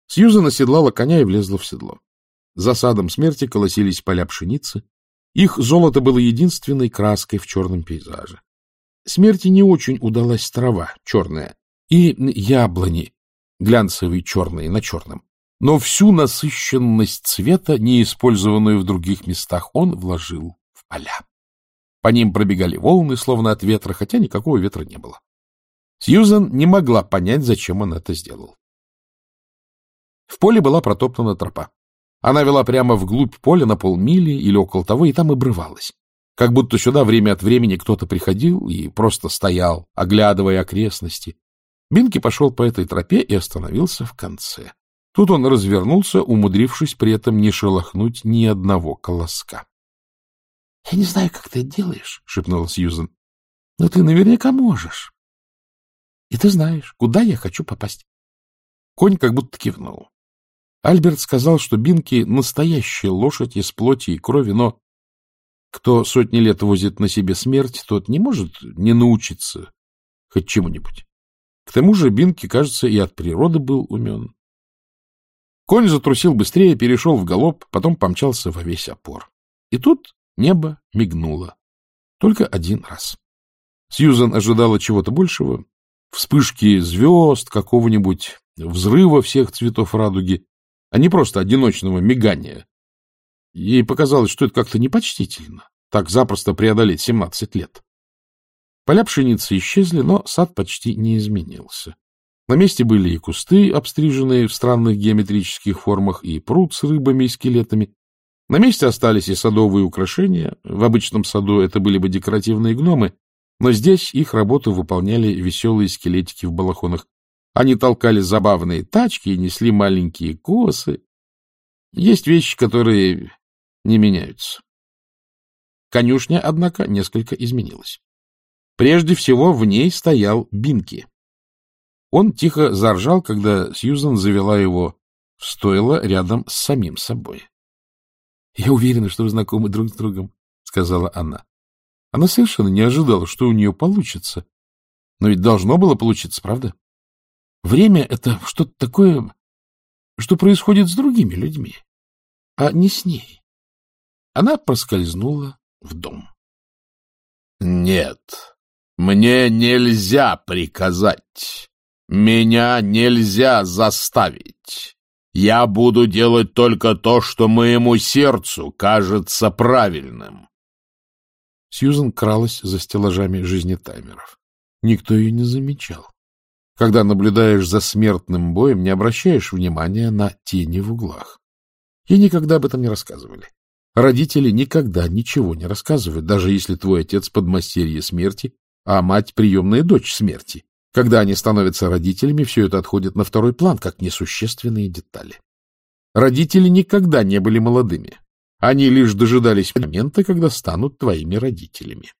Сьюзан оседлала коня и влезла в седло. За садом смерти колосились поля пшеницы. Их золото было единственной краской в черном пейзаже. Смерти не очень удалась трава черная и яблони глянцевые черные на черном. Но всю насыщенность цвета, не использованную в других местах, он вложил в поля. По ним пробегали волны, словно от ветра, хотя никакого ветра не было. Сьюзан не могла понять, зачем он это сделал. В поле была протоптана тропа. Она вела прямо вглубь поля на полмили или около того, и там обрывалась. Как будто сюда время от времени кто-то приходил и просто стоял, оглядывая окрестности. Бинки пошел по этой тропе и остановился в конце. Тут он развернулся, умудрившись при этом не шелохнуть ни одного колоска. — Я не знаю, как ты это делаешь, — шепнула Сьюзан, — но ты наверняка можешь. И ты знаешь, куда я хочу попасть. Конь как будто кивнул. Альберт сказал, что Бинки — настоящая лошадь из плоти и крови, но кто сотни лет возит на себе смерть, тот не может не научиться хоть чему-нибудь. К тому же Бинки, кажется, и от природы был умен. Конь затрусил быстрее, перешел в галоп, потом помчался во весь опор. И тут небо мигнуло. Только один раз. Сьюзан ожидала чего-то большего. Вспышки звезд, какого-нибудь взрыва всех цветов радуги, а не просто одиночного мигания. Ей показалось, что это как-то непочтительно, так запросто преодолеть 17 лет. Поля пшеницы исчезли, но сад почти не изменился. На месте были и кусты, обстриженные в странных геометрических формах, и пруд с рыбами и скелетами. На месте остались и садовые украшения. В обычном саду это были бы декоративные гномы, но здесь их работу выполняли веселые скелетики в балахонах. Они толкали забавные тачки и несли маленькие косы. Есть вещи, которые не меняются. Конюшня, однако, несколько изменилась. Прежде всего в ней стоял Бинки. Он тихо заржал, когда Сьюзан завела его в стойло рядом с самим собой. — Я уверена, что вы знакомы друг с другом, — сказала она. Она совершенно не ожидала, что у нее получится. Но ведь должно было получиться, правда? Время — это что-то такое, что происходит с другими людьми, а не с ней. Она проскользнула в дом. — Нет, мне нельзя приказать. Меня нельзя заставить. Я буду делать только то, что моему сердцу кажется правильным. Сьюзан кралась за стеллажами жизнетаймеров. Никто ее не замечал. Когда наблюдаешь за смертным боем, не обращаешь внимания на тени в углах. Ей никогда об этом не рассказывали. Родители никогда ничего не рассказывают, даже если твой отец подмастерье смерти, а мать — приемная дочь смерти. Когда они становятся родителями, все это отходит на второй план, как несущественные детали. Родители никогда не были молодыми. Они лишь дожидались момента, когда станут твоими родителями.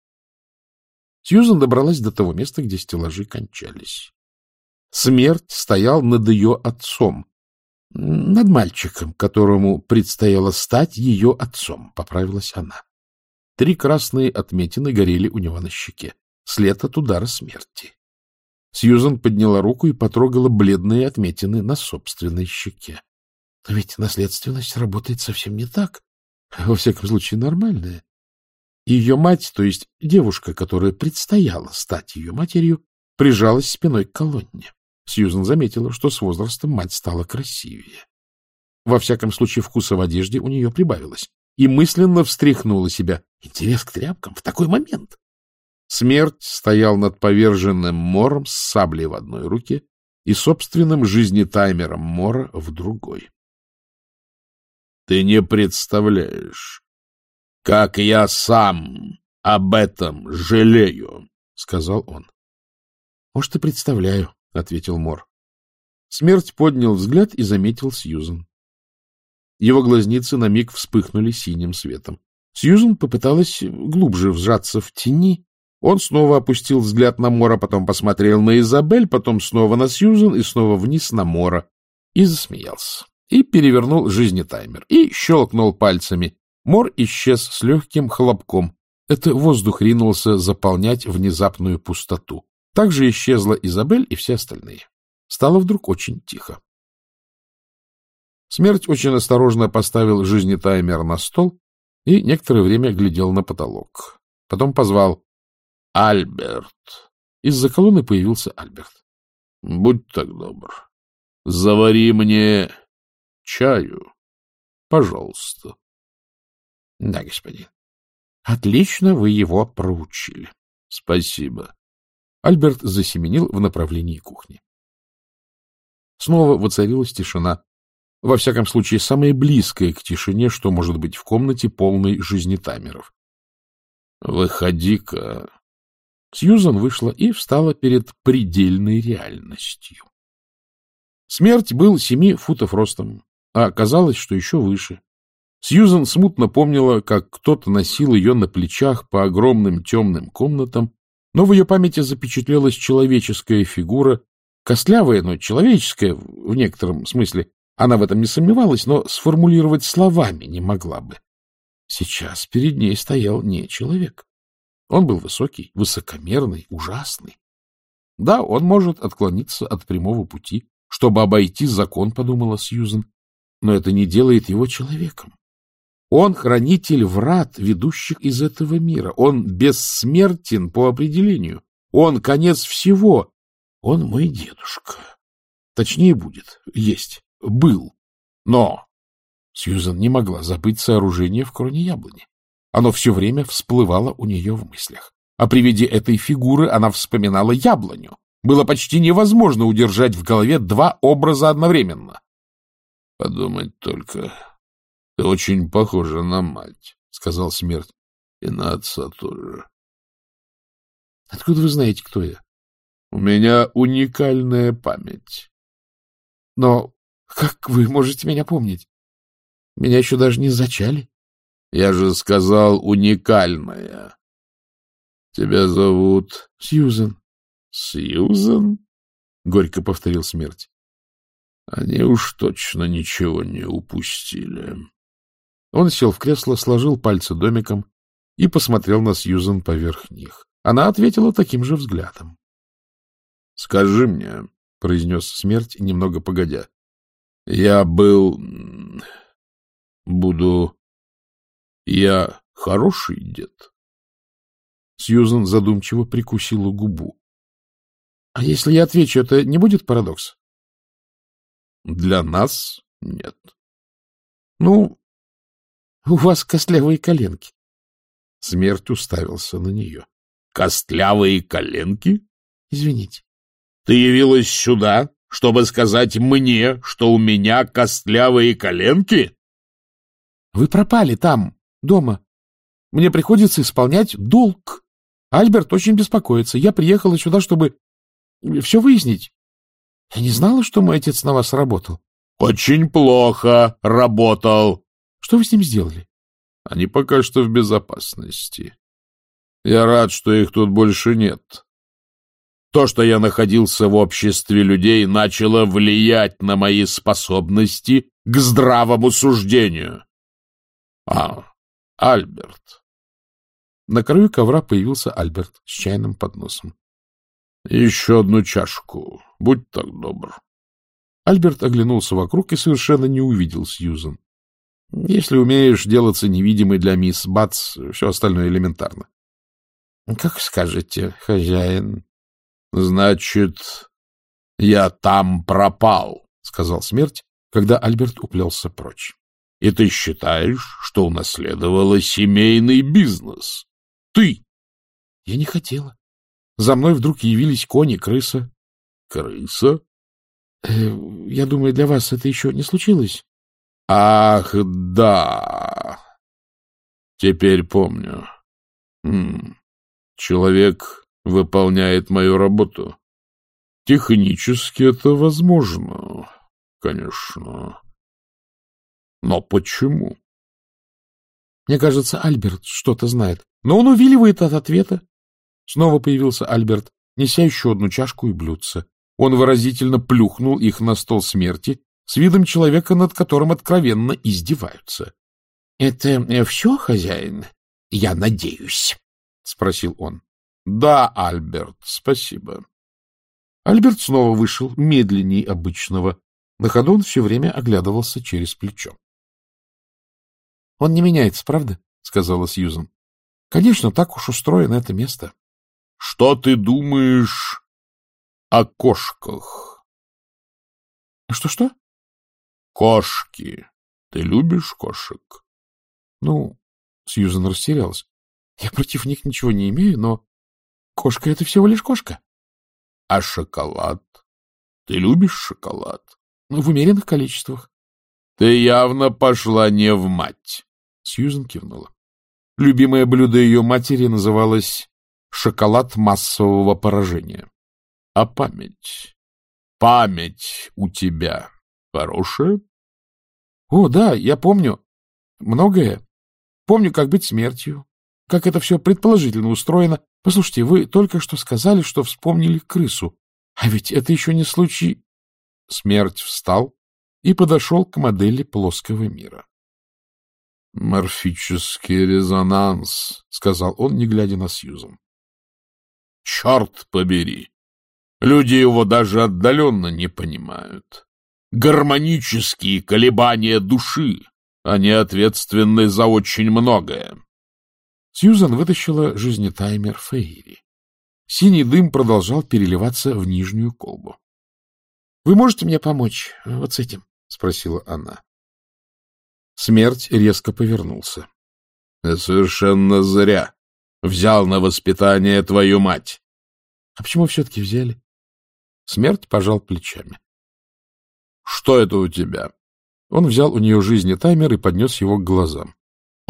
Сьюзан добралась до того места, где стеллажи кончались. Смерть стоял над ее отцом, над мальчиком, которому предстояло стать ее отцом, поправилась она. 3 красные отметины горели у него на щеке, след от удара смерти. Сьюзан подняла руку и потрогала бледные отметины на собственной щеке. Но ведь наследственность работает совсем не так. Во всяком случае, нормальная. Ее мать, то есть девушка, которая предстояла стать ее матерью, прижалась спиной к колонне. Сьюзан заметила, что с возрастом мать стала красивее. Во всяком случае, вкуса в одежде у нее прибавилось. И мысленно встряхнула себя. Интерес к тряпкам в такой момент. Смерть стоял над поверженным Мором с саблей в одной руке и собственным жизнетаймером Мора в другой. — Ты не представляешь, как я сам об этом жалею, — сказал он. — Может, и представляю, — ответил Мор. Смерть поднял взгляд и заметил Сьюзан. Его глазницы на миг вспыхнули синим светом. Сьюзан попыталась глубже вжаться в тени. Он снова опустил взгляд на Мора, потом посмотрел на Изабель, потом снова на Сьюзан и снова вниз на Мора. И засмеялся. И перевернул жизнетаймер. И щелкнул пальцами. Мор исчез с легким хлопком. Это воздух ринулся заполнять внезапную пустоту. Также исчезла Изабель и все остальные. Стало вдруг очень тихо. Смерть очень осторожно поставил жизнетаймер на стол и некоторое время глядел на потолок. Потом позвал: «Альберт». Из-за колонны появился Альберт. «Будь так добр, завари мне чаю, пожалуйста». — Да, господин. — Отлично вы его проучили. — Спасибо. Альберт засеменил в направлении кухни. Снова воцарилась тишина. Во всяком случае, самая близкая к тишине, что может быть в комнате, полной жизнетаймеров. — Выходи-ка. Сьюзан вышла и встала перед предельной реальностью. Смерть был 7 футов ростом, а оказалось, что еще выше. Сьюзан смутно помнила, как кто-то носил ее на плечах по огромным темным комнатам, но в ее памяти запечатлелась человеческая фигура, костлявая, но человеческая в некотором смысле. Она в этом не сомневалась, но сформулировать словами не могла бы. Сейчас перед ней стоял не человек. Он был высокий, высокомерный, ужасный. Да, он может отклониться от прямого пути, чтобы обойти закон, подумала Сьюзан, но это не делает его человеком. Он хранитель врат, ведущих из этого мира. Он бессмертен по определению. Он конец всего. Он мой дедушка. Точнее будет, был. Но Сьюзан не могла забыть сооружение в кроне яблони. Оно все время всплывало у нее в мыслях. А при виде этой фигуры она вспоминала яблоню. Было почти невозможно удержать в голове 2 образа одновременно. — Подумать только... — Ты очень похожа на мать, — сказал Смерть. — И на отца тоже. — Откуда вы знаете, кто я? — У меня уникальная память. — Но как вы можете меня помнить? Меня еще даже не зачали. — Я же сказал уникальная. — Тебя зовут... — Сьюзан. — Сьюзан? — горько повторил Смерть. — Они уж точно ничего не упустили. Он сел в кресло, сложил пальцы домиком и посмотрел на Сьюзан поверх них. Она ответила таким же взглядом. — Скажи мне, — произнес Смерть, немного погодя, — я хороший дед? Сьюзан задумчиво прикусила губу. — А если я отвечу, это не будет парадокс? — Для нас нет. — Ну... У вас костлявые коленки. Смерть уставился на нее. — Костлявые коленки? — Извините. — Ты явилась сюда, чтобы сказать мне, что у меня костлявые коленки? — Вы пропали там, дома. Мне приходится исполнять долг. Альберт очень беспокоится. Я приехала сюда, чтобы все выяснить. Я не знала, что мой отец на вас работал. — Очень плохо работал. Что вы с ним сделали? Они пока что в безопасности. Я рад, что их тут больше нет. То, что я находился в обществе людей, начало влиять на мои способности к здравому суждению. Альберт. На краю ковра появился Альберт с чайным подносом. Еще одну чашку. Будь так добр. Альберт оглянулся вокруг и совершенно не увидел Сьюзан. Если умеешь делаться невидимой для мисс Батс, все остальное элементарно. — Как скажете, хозяин. — Значит, я там пропал, — сказал Смерть, когда Альберт уплелся прочь. — И ты считаешь, что унаследовала семейный бизнес? Ты! — Я не хотела. За мной вдруг явились кони, крыса. — Крыса? Я думаю, для вас это еще не случилось? — Ах, да. Теперь помню. Человек выполняет мою работу. Технически это возможно, конечно. Но почему? Мне кажется, Альберт что-то знает. Но он увиливает от ответа. Снова появился Альберт, неся еще одну чашку и блюдце. Он выразительно плюхнул их на стол Смерти с видом человека, над которым откровенно издеваются. — Это все, хозяин? Я надеюсь, — спросил он. — Да, Альберт, спасибо. Альберт снова вышел, медленней обычного. На ходу он все время оглядывался через плечо. — Он не меняется, правда? — сказала Сьюзен. — Конечно, так уж устроено это место. — Что ты думаешь о кошках? — Что-что? — Кошки. Ты любишь кошек? — Ну, Сьюзен растерялась. — Я против них ничего не имею, но кошка — это всего лишь кошка. — А шоколад? Ты любишь шоколад? — В умеренных количествах. — Ты явно пошла не в мать. Сьюзен кивнула. Любимое блюдо ее матери называлось шоколад массового поражения. — А память? Память у тебя хорошая? — О, да, я помню многое. Помню, как быть смертью, как это все предположительно устроено. Послушайте, вы только что сказали, что вспомнили крысу. А ведь это еще не случай... Смерть встал и подошел к модели плоского мира. — Морфический резонанс, — сказал он, не глядя на Сьюзен. — Черт побери! Люди его даже отдаленно не понимают. Гармонические колебания души, они ответственны за очень многое. Сьюзен вытащила жизнетаймер Фейри. Синий дым продолжал переливаться в нижнюю колбу. — Вы можете мне помочь вот с этим? — спросила она. Смерть резко повернулся. — Совершенно зря взял на воспитание твою мать. — А почему все-таки взяли? Смерть пожал плечами. — Что это у тебя? Он взял у нее жизнетаймер и поднес его к глазам. —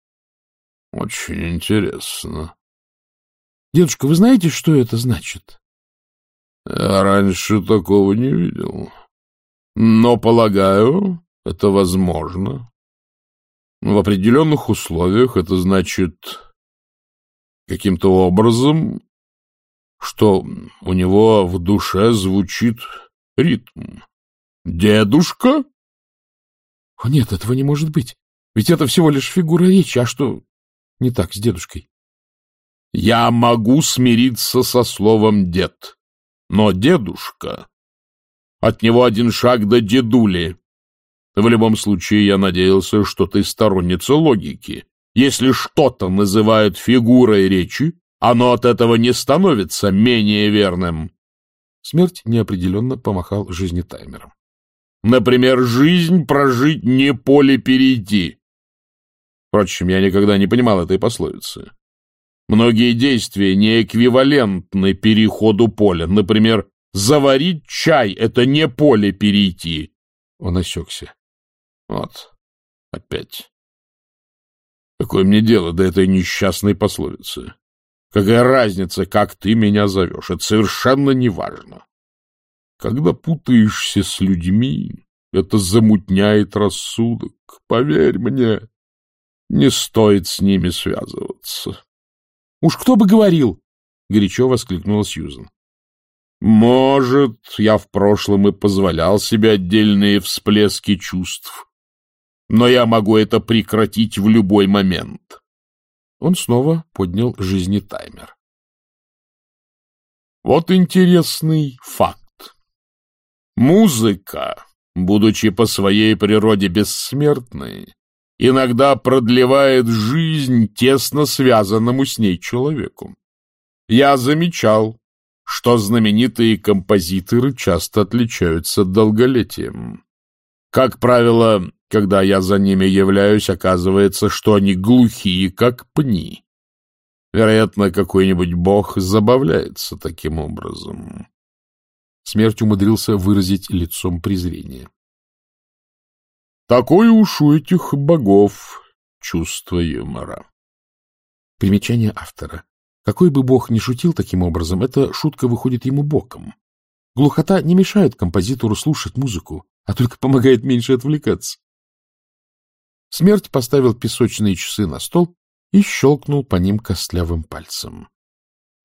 Очень интересно. — Дедушка, вы знаете, что это значит? — Я раньше такого не видел. Но, полагаю, это возможно. В определенных условиях это значит каким-то образом, что у него в душе звучит ритм. Дедушка? О, нет, этого не может быть. Ведь это всего лишь фигура речи. А что не так с дедушкой? Я могу смириться со словом «дед», но дедушка... От него один шаг до дедули. В любом случае, я надеялся, что ты сторонница логики. Если что-то называют фигурой речи, оно от этого не становится менее верным. Смерть неопределенно помахал жизнетаймером. Например, жизнь прожить не поле перейти. Впрочем, я никогда не понимал этой пословицы. Многие действия не эквивалентны переходу поля. Например, заварить чай — это не поле перейти. Он осекся. Вот, опять. Какое мне дело до этой несчастной пословицы? Какая разница, как ты меня зовешь? Это совершенно неважно. Когда путаешься с людьми, это замутняет рассудок. Поверь мне, не стоит с ними связываться. — Уж кто бы говорил! — горячо воскликнула Сьюзен. Может, я в прошлом и позволял себе отдельные всплески чувств, но я могу это прекратить в любой момент. Он снова поднял жизнетаймер. Вот интересный факт. Музыка, будучи по своей природе бессмертной, иногда продлевает жизнь тесно связанному с ней человеку. Я замечал, что знаменитые композиторы часто отличаются долголетием. Как правило, когда я за ними являюсь, оказывается, что они глухие, как пни. Вероятно, какой-нибудь бог забавляется таким образом. Смерть умудрился выразить лицом презрение. Такое уж у этих богов чувство юмора. Примечание автора. Какой бы бог ни шутил таким образом, эта шутка выходит ему боком. Глухота не мешает композитору слушать музыку, а только помогает меньше отвлекаться. Смерть поставил песочные часы на стол и щелкнул по ним костлявым пальцем. —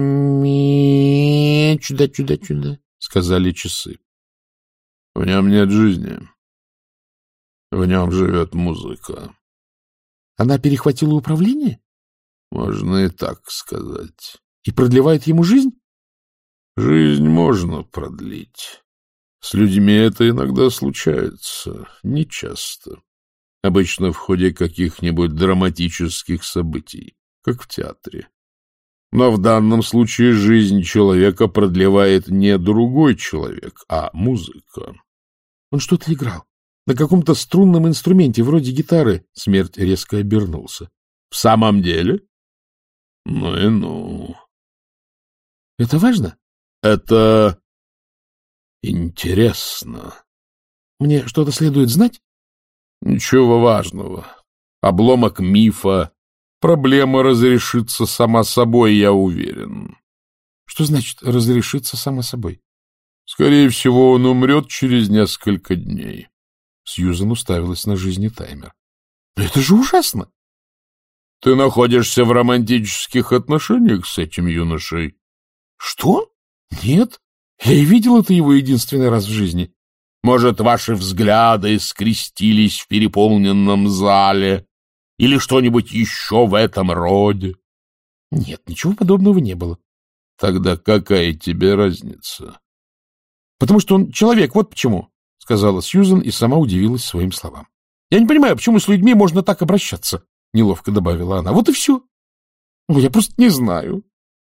Уами, чудо-чудо-чудо, — сказали часы. — В нем нет жизни. В нем живет музыка. — Она перехватила управление? — Можно и так сказать. — И продлевает ему жизнь? — Жизнь можно продлить, С людьми это иногда случается, нечасто. Обычно в ходе каких-нибудь драматических событий, как в театре. Но в данном случае жизнь человека продлевает не другой человек, а музыка. Он что-то играл. На каком-то струнном инструменте, вроде гитары. Смерть резко обернулся. — В самом деле? — Ну и ну. — Это важно? — Это интересно. — Мне что-то следует знать? — Ничего важного. Обломок мифа. Проблема разрешится сама собой, я уверен. — Что значит «разрешится сама собой»? — Скорее всего, он умрет через несколько дней. Сьюзан уставилась на жизни таймер. — Но это же ужасно! — Ты находишься в романтических отношениях с этим юношей? — Что? Нет. Я и видел это его единственный раз в жизни. Может, ваши взгляды скрестились в переполненном зале или что-нибудь еще в этом роде? — Нет, ничего подобного не было. — Тогда какая тебе разница? — Потому что он человек, вот почему, — сказала Сьюзан и сама удивилась своим словам. — Я не понимаю, почему с людьми можно так обращаться, — неловко добавила она. — Вот и все. Я просто не знаю.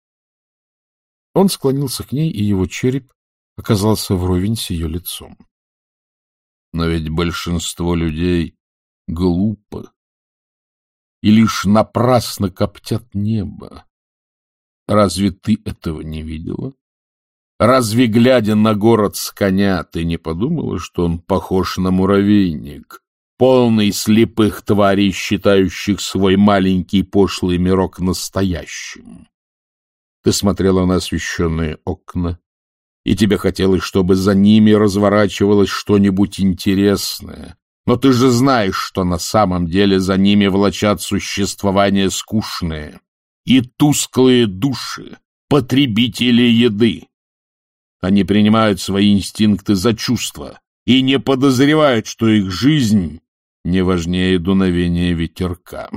Он склонился к ней, и его череп оказался вровень с ее лицом. Но ведь большинство людей глупо и лишь напрасно коптят небо. Разве ты этого не видела? Разве, глядя на город с коня, ты не подумала, что он похож на муравейник, полный слепых тварей, считающих свой маленький пошлый мирок настоящим? Ты смотрела на освещенные окна, и тебе хотелось, чтобы за ними разворачивалось что-нибудь интересное. Но ты же знаешь, что на самом деле за ними влачат существования скучные и тусклые души, потребители еды. Они принимают свои инстинкты за чувства и не подозревают, что их жизнь не важнее дуновения ветерка.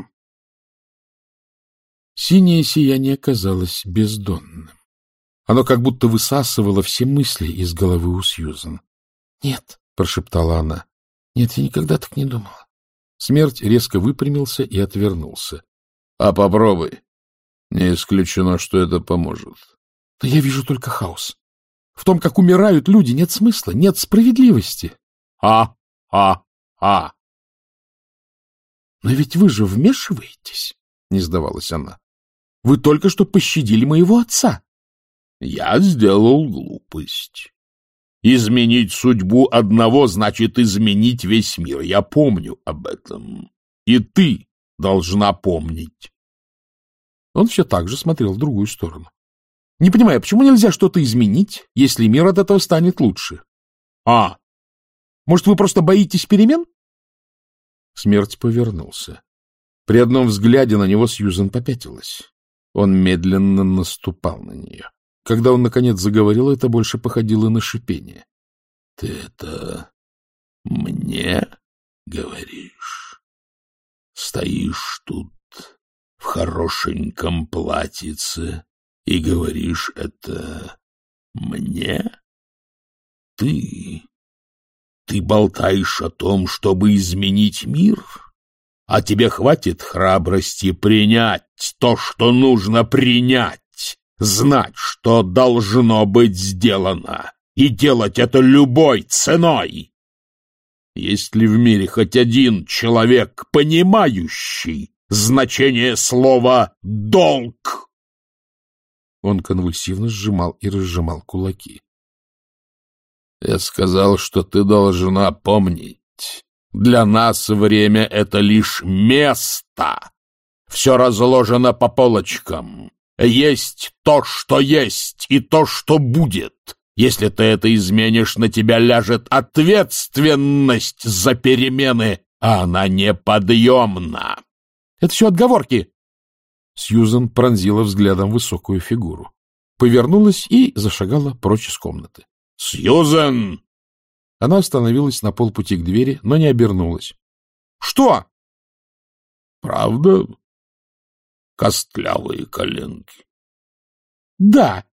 Синее сияние казалось бездонным. Оно как будто высасывало все мысли из головы у Сьюзан. — Нет, — прошептала она, — нет, я никогда так не думала. Смерть резко выпрямился и отвернулся. — А попробуй. Не исключено, что это поможет. — Но я вижу только хаос. В том, как умирают люди, нет смысла, нет справедливости. — Но ведь вы же вмешиваетесь, — не сдавалась она. — Вы только что пощадили моего отца. — Я сделал глупость. Изменить судьбу одного значит изменить весь мир. Я помню об этом. И ты должна помнить. Он все так же смотрел в другую сторону. Не понимаю, почему нельзя что-то изменить, если мир от этого станет лучше? Может, вы просто боитесь перемен? Смерть повернулся. При одном взгляде на него Сьюзан попятилась. Он медленно наступал на нее. Когда он, наконец, заговорил, это больше походило на шипение. — Ты это мне говоришь? Стоишь тут в хорошеньком платьице и говоришь это мне? Ты болтаешь о том, чтобы изменить мир? А тебе хватит храбрости принять то, что нужно принять? Знать, что должно быть сделано, и делать это любой ценой. Есть ли в мире хоть один человек, понимающий значение слова «долг»? Он конвульсивно сжимал и разжимал кулаки. Я сказал, что ты должна помнить. Для нас время — это лишь место. Все разложено по полочкам. Есть то, что есть, и то, что будет. Если ты это изменишь, на тебя ляжет ответственность за перемены, а она неподъемна. Это все отговорки. Сьюзан пронзила взглядом высокую фигуру, повернулась и зашагала прочь из комнаты. — Сьюзан! Она остановилась на полпути к двери, но не обернулась. — Что? — Правда? Костлявые коленки. — Да,